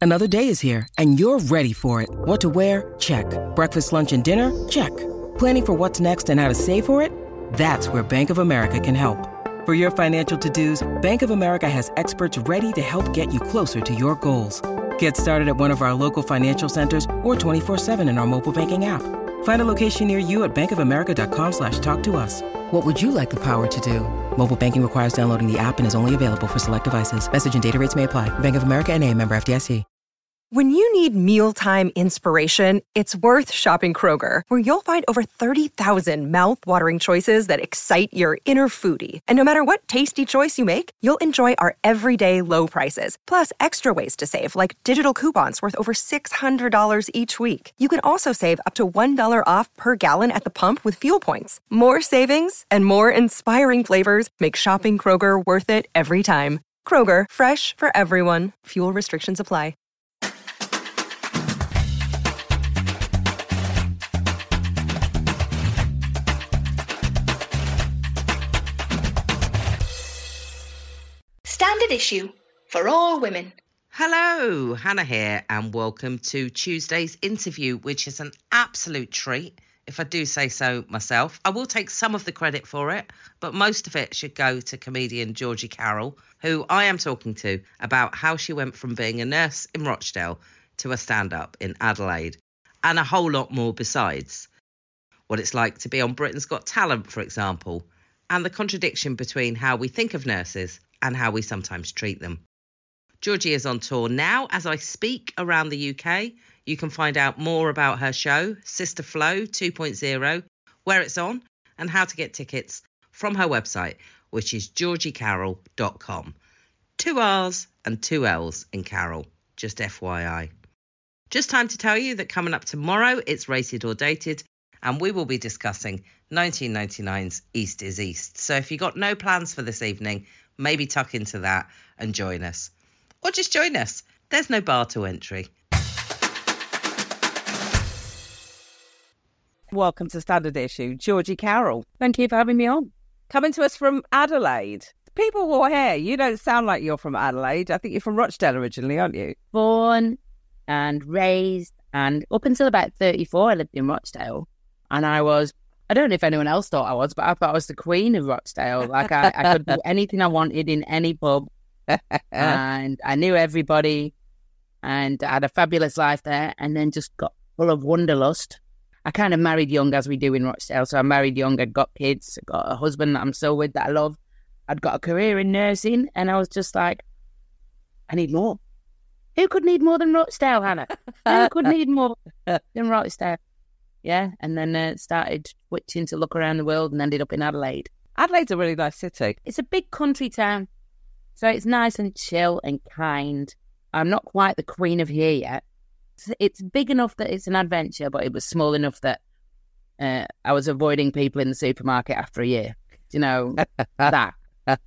Another day is here, and you're ready for it. What to wear? Check. Breakfast, lunch, and dinner? Check. Planning for what's next and how to save for it? That's where Bank of America can help. For your financial to-dos, Bank of America has experts ready to help get you closer to your goals. Get started at one of our local financial centers or 24/7 in our mobile banking app. Find a location near you at bankofamerica.com/talktous. What would you like the power to do? Mobile banking requires downloading the app and is only available for select devices. Message and data rates may apply. Bank of America N.A., member FDIC. When you need mealtime inspiration, it's worth shopping Kroger, where you'll find over 30,000 mouth-watering choices that excite your inner foodie. And no matter what tasty choice you make, you'll enjoy our everyday low prices, plus extra ways to save, like digital coupons worth over $600 each week. You can also save up to $1 off per gallon at the pump with fuel points. More savings and more inspiring flavors make shopping Kroger worth it every time. Kroger, fresh for everyone. Fuel restrictions apply. Standard issue for all women. Hello, Hannah here, and welcome to Tuesday's interview, which is an absolute treat, if I do say so myself. I will take some of the credit for it, but most of it should go to comedian Georgie Carroll, who I am talking to about how she went from being a nurse in Rochdale to a stand-up in Adelaide, and a whole lot more besides. What it's like to be on Britain's Got Talent, for example, and the contradiction between how we think of nurses and how we sometimes treat them. Georgie is on tour now as I speak around the UK. You can find out more about her show, Sister Flow 2.0, where it's on, and how to get tickets from her website, which is georgiecarroll.com. 2 R's and 2 L's in Carroll, just FYI. Just time to tell you that coming up tomorrow, it's Rated or Dated, and we will be discussing 1999's East is East. So if you've got no plans for this evening, maybe tuck into that and join us. Or just join us. There's no bar to entry. Welcome to Standard Issue, Georgie Carroll. Thank you for having me on. Coming to us from Adelaide. People will hear, you don't sound like you're from Adelaide. I think you're from Rochdale originally, aren't you? Born and raised, and up until about 34, I lived in Rochdale. And I don't know if anyone else thought I was, but I thought I was the queen of Rochdale. Like I could do anything I wanted in any pub, and I knew everybody, and I had a fabulous life there, and then just got full of wanderlust. I kind of married young, as we do in Rochdale. So I married young, I got kids, I got a husband that I'm still with, that I love. I'd got a career in nursing, and I was just like, I need more. Who could need more than Rochdale, Hannah? Who could need more than Rochdale? Yeah, and then started switching to look around the world and ended up in Adelaide. Adelaide's a really nice city. It's a big country town, so it's nice and chill and kind. I'm not quite the queen of here yet. It's big enough that it's an adventure, but it was small enough that I was avoiding people in the supermarket after a year. You know, that.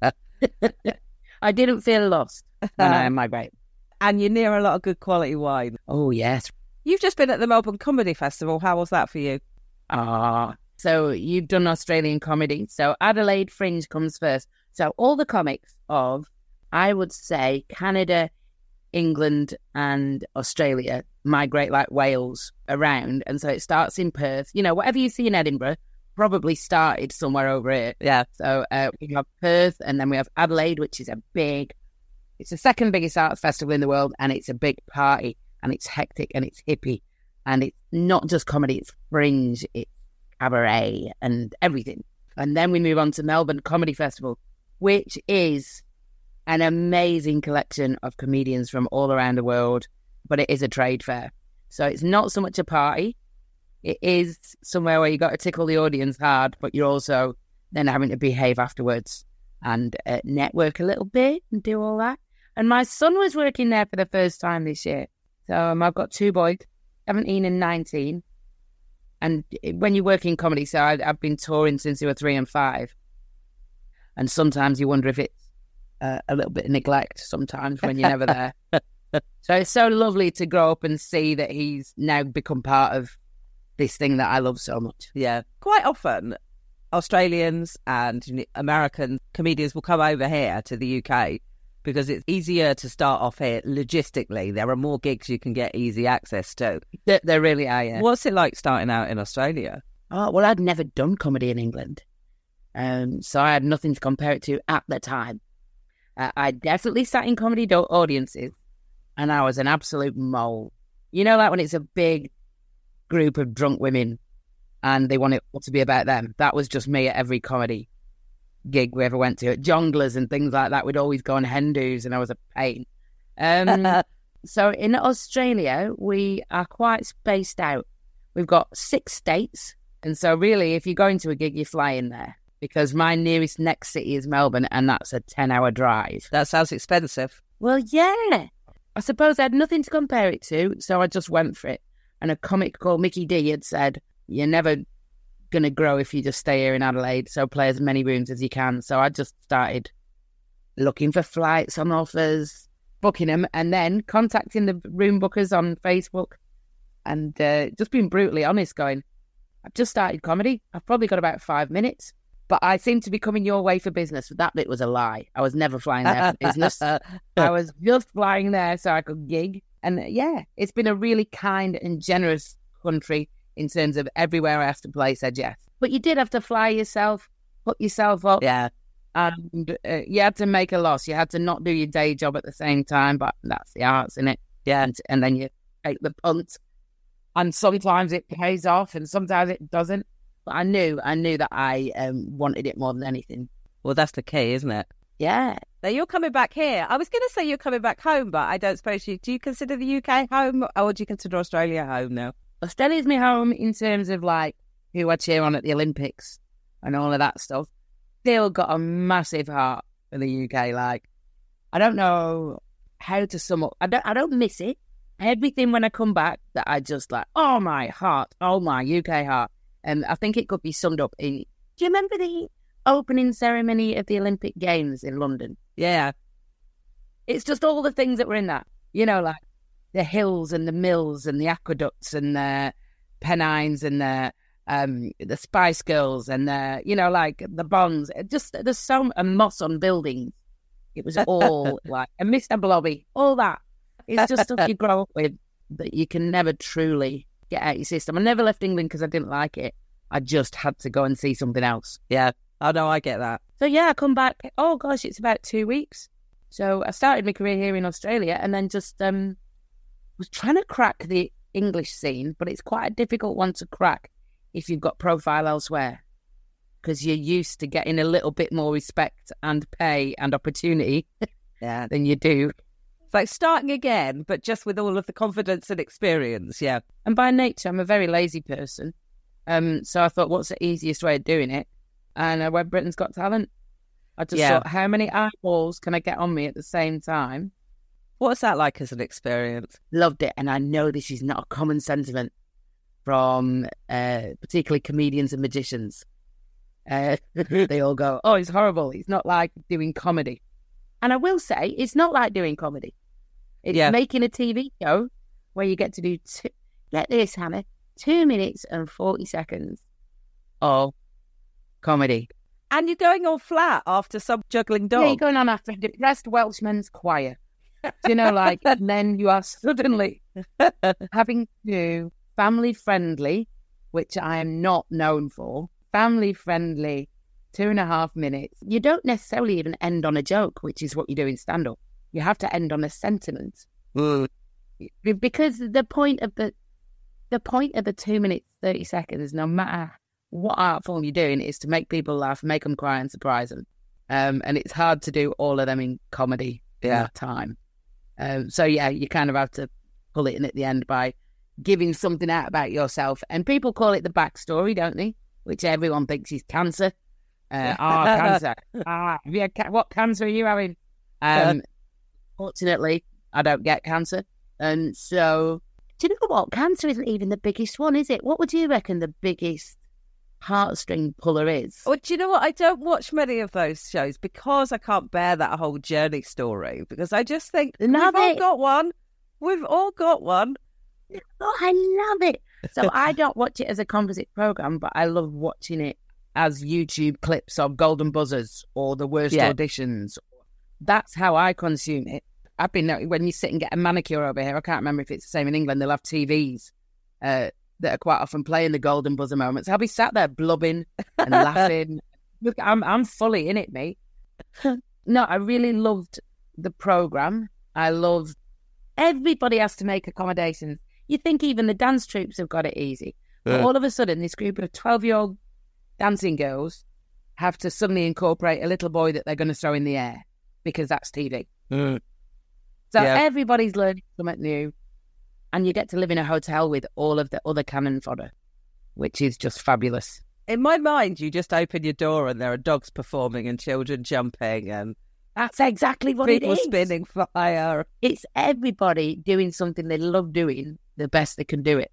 I didn't feel lost when I migrated. And you're near a lot of good quality wine. Oh, yes. You've just been at the Melbourne Comedy Festival. How was that for you? So you've done Australian comedy. So Adelaide Fringe comes first. So all the comics of, I would say, Canada, England and Australia migrate like whales around. And so it starts in Perth. You know, whatever you see in Edinburgh probably started somewhere over here. Yeah. So we have Perth, and then we have Adelaide, which is it's the second biggest arts festival in the world, and it's a big party. And it's hectic and it's hippie. And it's not just comedy, it's fringe, it's cabaret and everything. And then we move on to Melbourne Comedy Festival, which is an amazing collection of comedians from all around the world, but it is a trade fair. So it's not so much a party. It is somewhere where you got to tickle the audience hard, but you're also then having to behave afterwards and network a little bit and do all that. And my son was working there for the first time this year. So I've got 2 boys, 17 and 19. And when you work in comedy, so I've been touring since they were 3 and 5. And sometimes you wonder if it's a little bit of neglect sometimes when you're never there. So it's so lovely to grow up and see that he's now become part of this thing that I love so much. Yeah. Quite often, Australians and American comedians will come over here to the UK because it's easier to start off here logistically. There are more gigs you can get easy access to. There really are, yeah. What's it like starting out in Australia? Oh, well, I'd never done comedy in England. So I had nothing to compare it to at the time. I definitely sat in comedy audiences, and I was an absolute mole. You know, like when it's a big group of drunk women and they want it all to be about them. That was just me at every comedy gig we ever went to. At Jongleurs and things like that, we'd always go on hen-dos, and I was a pain. So in Australia, we are quite spaced out. We've got 6 states. And so really, if you're going to a gig, you fly in there, because my nearest next city is Melbourne, and that's a 10-hour drive. That sounds expensive. Well, yeah. I suppose I had nothing to compare it to, so I just went for it. And a comic called Mickey D had said, you're never going to grow if you just stay here in Adelaide, so play as many rooms as you can. So I just started looking for flights on offers, booking them, and then contacting the room bookers on Facebook, and just being brutally honest, going, I've just started comedy. I've probably got about 5 minutes, but I seem to be coming your way for business. That bit was a lie. I was never flying there for business. I was just flying there so I could gig. And yeah, it's been a really kind and generous country in terms of everywhere I have to play said yes. But you did have to fly yourself, put yourself up. Yeah. And you had to make a loss. You had to not do your day job at the same time, but that's the arts, isn't it? Yeah. And then you take the punt. And sometimes it pays off and sometimes it doesn't. But I knew that I wanted it more than anything. Well, that's the key, isn't it? Yeah. Now, you're coming back here. I was going to say you're coming back home, but I don't suppose do you consider the UK home, or do you consider Australia home now? Australia's my home in terms of like who I cheer on at the Olympics and all of that stuff. Still got a massive heart for the UK. Like, I don't know how to sum up. I don't miss it. Everything when I come back that I just like, oh my heart, oh my UK heart. And I think it could be summed up in, do you remember the opening ceremony of the Olympic Games in London? Yeah. It's just all the things that were in that, you know, like the hills and the mills and the aqueducts and the Pennines and the Spice Girls and the, you know, like the Bonds. Just there's so and moss on buildings. It was all like, and Mr. Blobby, all that. It's just stuff you grow up with that you can never truly get out your system. I never left England because I didn't like it. I just had to go and see something else. Yeah. Oh, no, I get that. So, yeah, I come back. Oh, gosh, it's about 2 weeks. So I started my career here in Australia and then just was trying to crack the English scene, but it's quite a difficult one to crack if you've got profile elsewhere, because you're used to getting a little bit more respect and pay and opportunity than you do. It's like starting again, but just with all of the confidence and experience, yeah. And by nature, I'm a very lazy person. So I thought, what's the easiest way of doing it? And I went Britain's Got Talent. I just thought, how many eyeballs can I get on me at the same time? What's that like as an experience? Loved it. And I know this is not a common sentiment from particularly comedians and magicians. They all go, oh, it's horrible. It's not like doing comedy. And I will say, it's not like doing comedy. It's making a TV show where you get to do, get this, Hannah, 2 minutes and 40 seconds of comedy. And you're going all flat after some juggling dog. Yeah, you're going on after a depressed Welshman's choir. You know, like, and then you are suddenly having to do family-friendly, which I am not known for, family-friendly 2.5 minutes. You don't necessarily even end on a joke, which is what you do in stand-up. You have to end on a sentiment. Because the point of the 2 minutes, 30 seconds, no matter what art form you're doing, is to make people laugh, make them cry and surprise them. And it's hard to do all of them in comedy in that time. So yeah, you kind of have to pull it in at the end by giving something out about yourself. And people call it the backstory, don't they? Which everyone thinks is cancer. Cancer. What cancer are you having? Fortunately, I don't get cancer. And so, do you know what? Cancer isn't even the biggest one, is it? What would you reckon the biggest heartstring puller is? Well, do you know what? I don't watch many of those shows because I can't bear that whole journey story, because I just think we've all got one. We've all got one. Oh, I love it. So I don't watch it as a composite program, but I love watching it as YouTube clips of golden buzzers or the worst auditions, That's how I consume it. I've been, when you sit and get a manicure over here, I can't remember if it's the same in England, they'll have TVs that are quite often playing the golden buzzer moments. I'll be sat there blubbing and laughing. Look, I'm fully in it, mate. No, I really loved the programme. I loved everybody has to make accommodations. You think even the dance troupes have got it easy. But all of a sudden, this group of 12-year-old dancing girls have to suddenly incorporate a little boy that they're going to throw in the air because that's TV. So everybody's learning something new, and you get to live in a hotel with all of the other canon fodder, which is just fabulous. In my mind, you just open your door and there are dogs performing and children jumping and that's exactly what it people is. spinning fire. It's everybody doing something they love doing the best they can do it.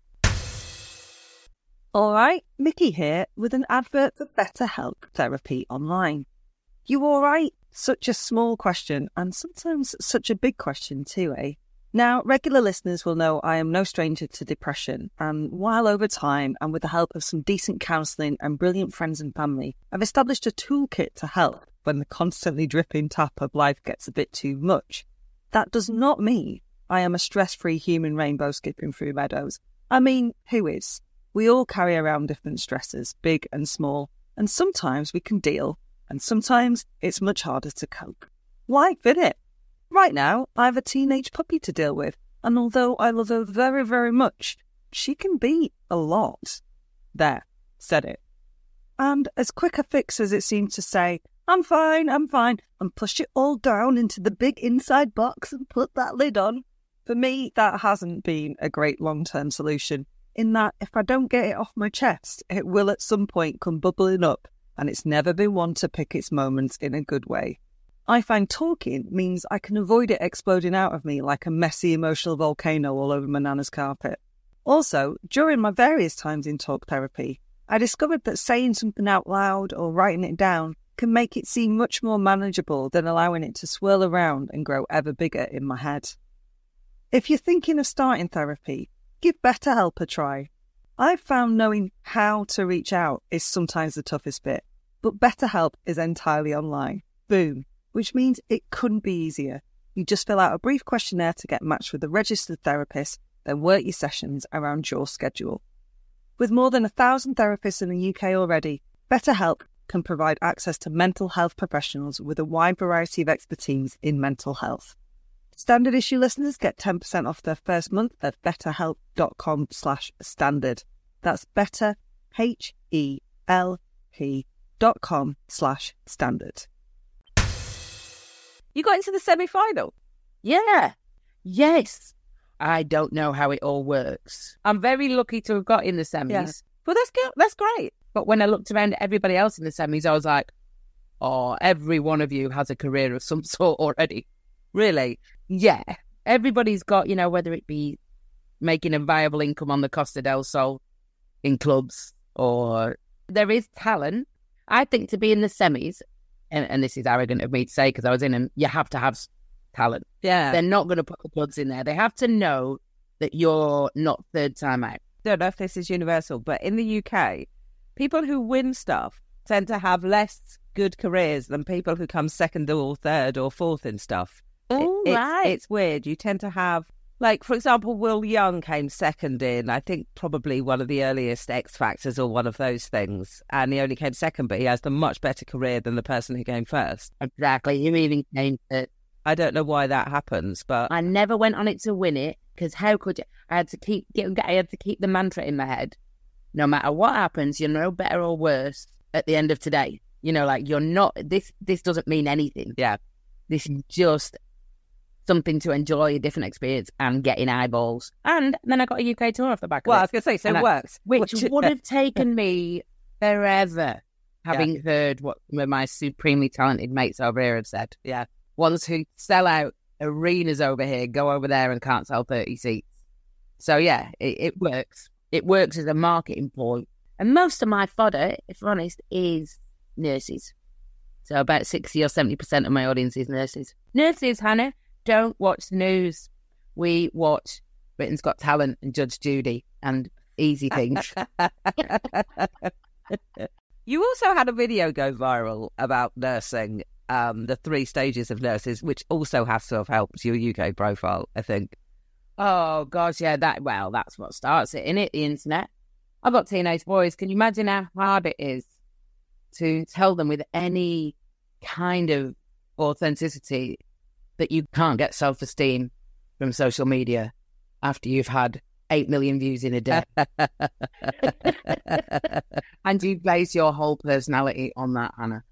All right, Mickey here with an advert for BetterHelp Therapy Online. You all right? Such a small question, and sometimes such a big question too, eh? Now, regular listeners will know I am no stranger to depression, and while over time, and with the help of some decent counselling and brilliant friends and family, I've established a toolkit to help when the constantly dripping tap of life gets a bit too much. That does not mean I am a stress-free human rainbow skipping through meadows. I mean, who is? We all carry around different stresses, big and small, and sometimes we can deal, and sometimes it's much harder to cope. Life, innit? Right now, I have a teenage puppy to deal with, and although I love her very, very much, she can be a lot. There, said it. And as quick a fix as it seemed to say, I'm fine, and push it all down into the big inside box and put that lid on, for me, that hasn't been a great long-term solution, in that if I don't get it off my chest, it will at some point come bubbling up, and it's never been one to pick its moments in a good way. I find talking means I can avoid it exploding out of me like a messy emotional volcano all over my nana's carpet. Also, during my various times in talk therapy, I discovered that saying something out loud or writing it down can make it seem much more manageable than allowing it to swirl around and grow ever bigger in my head. If you're thinking of starting therapy, give BetterHelp a try. I've found knowing how to reach out is sometimes the toughest bit, but BetterHelp is entirely online. Boom. Which means it couldn't be easier. You just fill out a brief questionnaire to get matched with a registered therapist, then work your sessions around your schedule. With more than 1,000 therapists in the UK already, BetterHelp can provide access to mental health professionals with a wide variety of expertise in mental health. Standard Issue listeners get 10% off their first month at betterhelp.com/standard. That's better, HELP.com/standard. You got into the semi-final? Yeah. Yes. I don't know how it all works. I'm very lucky to have got in the semis. Yeah. Well, that's good. That's great. But when I looked around at everybody else in the semis, I was like, oh, every one of you has a career of some sort already. Really? Yeah. Everybody's got, whether it be making a viable income on the Costa del Sol in clubs, or there is talent. I think to be in the semis, and this is arrogant of me to say because I was in them, you have to have talent. Yeah. They're not going to put the plugs in there. They have to know that you're not third time out. I don't know if this is universal, but in the UK, people who win stuff tend to have less good careers than people who come second or third or fourth in stuff. Right. It's weird. You tend to have, like, for example, Will Young came second in, I think, probably one of the earliest X Factors or one of those things. And he only came second, but he has a much better career than the person who came first. Exactly. You even came third. I don't know why that happens, but I never went on it to win it because how could you? I had to keep the mantra in my head. No matter what happens, you're no better or worse at the end of today. You're not. This doesn't mean anything. Yeah, this is just something to enjoy, a different experience, and getting eyeballs. And then I got a UK tour off the back of it. Well, I was going to say, so it works. Which would have taken me forever, having heard what my supremely talented mates over here have said. Yeah. Ones who sell out arenas over here, go over there and can't sell 30 seats. So, yeah, it works. It works as a marketing ploy. And most of my fodder, if we're honest, is nurses. So about 60 or 70% of my audience is nurses. Nurses, Hannah, don't watch the news. We watch Britain's Got Talent and Judge Judy and easy things. You also had a video go viral about nursing. the 3 stages of nurses, which also has to have helped your UK profile, I think. Oh, gosh, yeah, that's what starts it, innit? The internet. I've got teenage boys. Can you imagine how hard it is to tell them with any kind of authenticity that you can't get self-esteem from social media after you've had 8 million views in a day? And you base your whole personality on that, Hannah.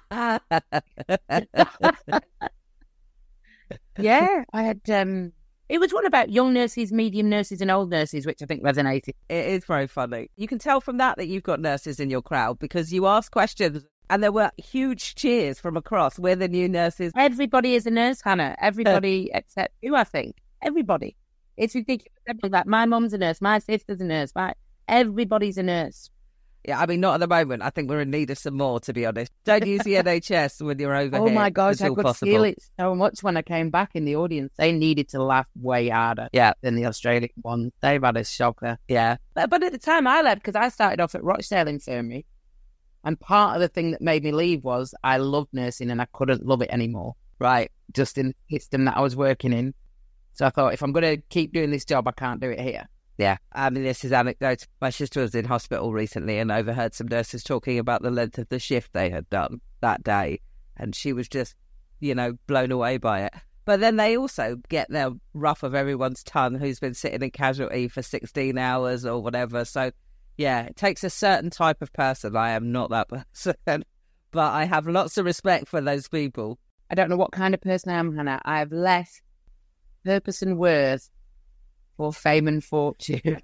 Yeah, I had... It was one about young nurses, medium nurses and old nurses, which I think resonated. It is very funny. You can tell from that you've got nurses in your crowd because you ask questions and there were huge cheers from across. We're the new nurses. Everybody is a nurse, Hannah. Everybody except you, I think. Everybody. It's ridiculous. Like, my mum's a nurse, my sister's a nurse, everybody's a nurse. Yeah, I mean, not at the moment. I think we're in need of some more, to be honest. Don't use the NHS when you're over here. Oh my gosh, I could possible. feel it so much when I came back in the audience. They needed to laugh way harder than the Australian ones. They've had a shocker. Yeah. But at the time I left, because I started off at Rochdale Infirmary, and part of the thing that made me leave was I loved nursing and I couldn't love it anymore. Right. Just in the system that I was working in. So I thought, if I'm going to keep doing this job, I can't do it here. Yeah, I mean, this is anecdote. My sister was in hospital recently and overheard some nurses talking about the length of the shift they had done that day. And she was just, blown away by it. But then they also get their rough of everyone's tongue who's been sitting in casualty for 16 hours or whatever. So, yeah, it takes a certain type of person. I am not that person. But I have lots of respect for those people. I don't know what kind of person I am, Hannah. I have less purpose and worth for fame and fortune.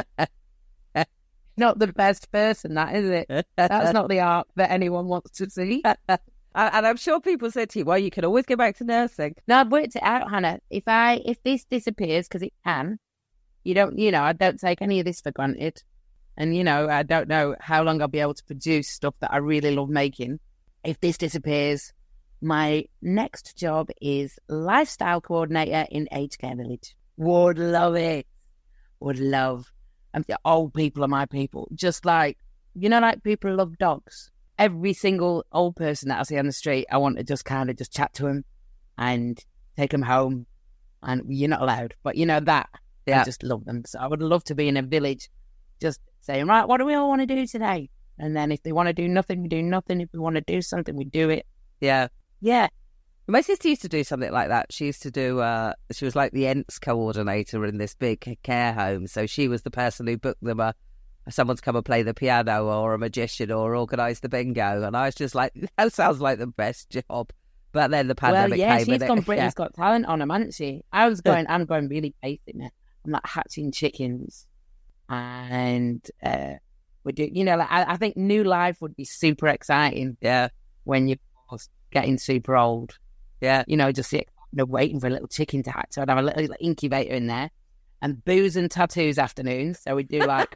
Not the best person, that, is it? That's not the arc that anyone wants to see. And I'm sure people said to you, well, you can always go back to nursing. No, I've worked it out, Hannah. If this disappears, because it can, I don't take any of this for granted. And, I don't know how long I'll be able to produce stuff that I really love making. If this disappears, my next job is lifestyle coordinator in aged care village. Would love it. Would love. And the old people are my people. Just like, like people love dogs. Every single old person that I see on the street, I want to just kind of just chat to them and take them home. And you're not allowed, but that. I just love them. So I would love to be in a village just saying, right, what do we all want to do today? And then if they want to do nothing, we do nothing. If we want to do something, we do it. Yeah. Yeah. My sister used to do something like that. She used to do, she was like the ENTS coordinator in this big care home. So she was the person who booked them someone to come and play the piano or a magician or organise the bingo. And I was just like, that sounds like the best job. But then the pandemic came. She's gone Britain's Got Talent on them, hasn't she? I'm going really basic now. I'm like hatching chickens. And we do, I think New Life would be super exciting. Yeah. When you're getting super old. Yeah. Just waiting for a little chicken to hatch. So I'd have a little incubator in there. And booze and tattoos afternoons. So we do like,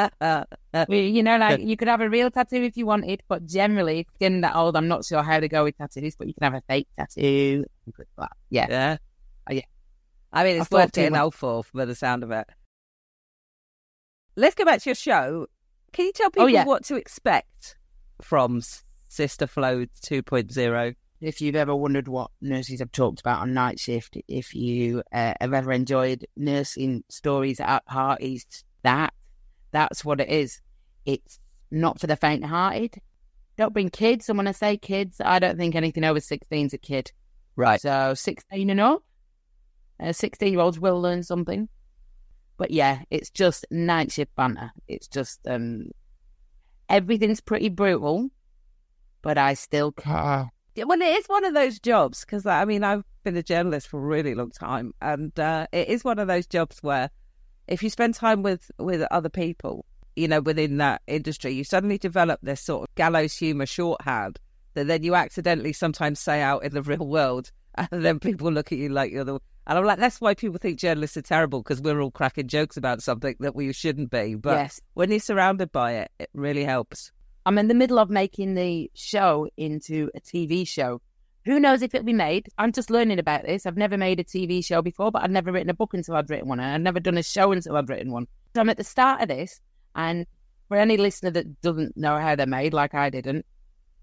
you could have a real tattoo if you wanted, but generally, getting that old, I'm not sure how to go with tattoos, but you can have a fake tattoo. Yeah. Yeah. Yeah. I mean, it's worth getting old for the sound of it. Let's go back to your show. Can you tell people what to expect from Sister Flow 2.0? If you've ever wondered what nurses have talked about on night shift, if you have ever enjoyed nursing stories at parties, that's what it is. It's not for the faint-hearted. Don't bring kids. And when I say kids, I don't think anything over 16 is a kid. Right. So 16 and up, 16-year-olds will learn something. But yeah, it's just night shift banter. It's just, everything's pretty brutal, but I still care. Well, it is one of those jobs, because, I've been a journalist for a really long time, and it is one of those jobs where if you spend time with other people, within that industry, you suddenly develop this sort of gallows humour shorthand that then you accidentally sometimes say out in the real world, and then people look at you like you're the... And I'm like, that's why people think journalists are terrible, because we're all cracking jokes about something that we shouldn't be. But when you're surrounded by it, it really helps. I'm in the middle of making the show into a TV show. Who knows if it'll be made? I'm just learning about this. I've never made a TV show before, but I've never written a book until I'd written one. And I've never done a show until I'd written one. So I'm at the start of this. And for any listener that doesn't know how they're made, like I didn't,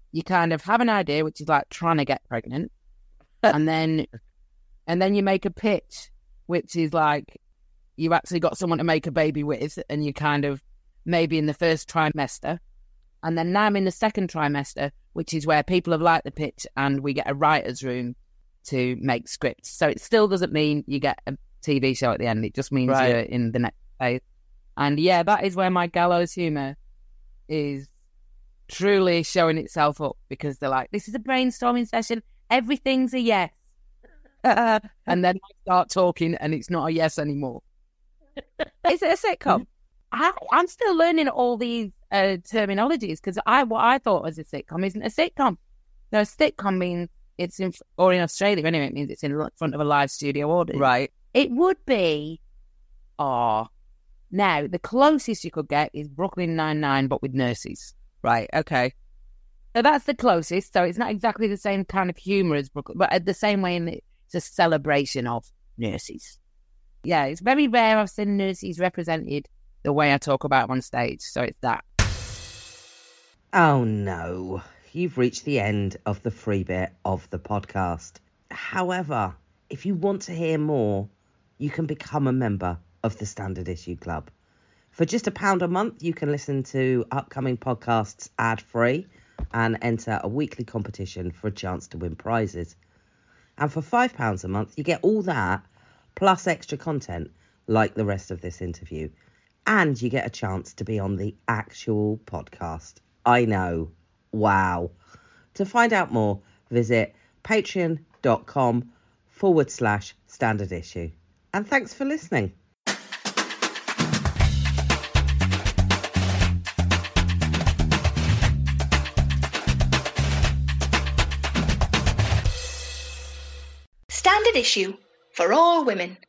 you kind of have an idea, which is like trying to get pregnant, and then you make a pitch, which is like you've actually got someone to make a baby with, and you kind of maybe in the first trimester, and then now I'm in the second trimester, which is where people have liked the pitch, and we get a writer's room to make scripts. So it still doesn't mean you get a TV show at the end. It just means you're in the next phase. And yeah, that is where my gallows humour is truly showing itself up, because they're like, this is a brainstorming session. Everything's a yes. And then I start talking and it's not a yes anymore. Is it a sitcom? I'm still learning all these terminologies, because what I thought was a sitcom isn't a sitcom. No, a sitcom means it's in Australia anyway, it means it's in front of a live studio audience. Right. It would be, now the closest you could get is Brooklyn Nine-Nine, but with nurses. Right, okay. So that's the closest. So it's not exactly the same kind of humour as Brooklyn, but the same way it's a celebration of nurses. Yeah, it's very rare I've seen nurses represented the way I talk about them on stage. So it's that. Oh no, you've reached the end of the free bit of the podcast. However, if you want to hear more, you can become a member of the Standard Issue Club. For just £1 a month, you can listen to upcoming podcasts ad-free and enter a weekly competition for a chance to win prizes. And for £5 a month, you get all that, plus extra content like the rest of this interview. And you get a chance to be on the actual podcast. I know. Wow. To find out more, visit patreon.com/standard issue. And thanks for listening. Standard Issue for all women.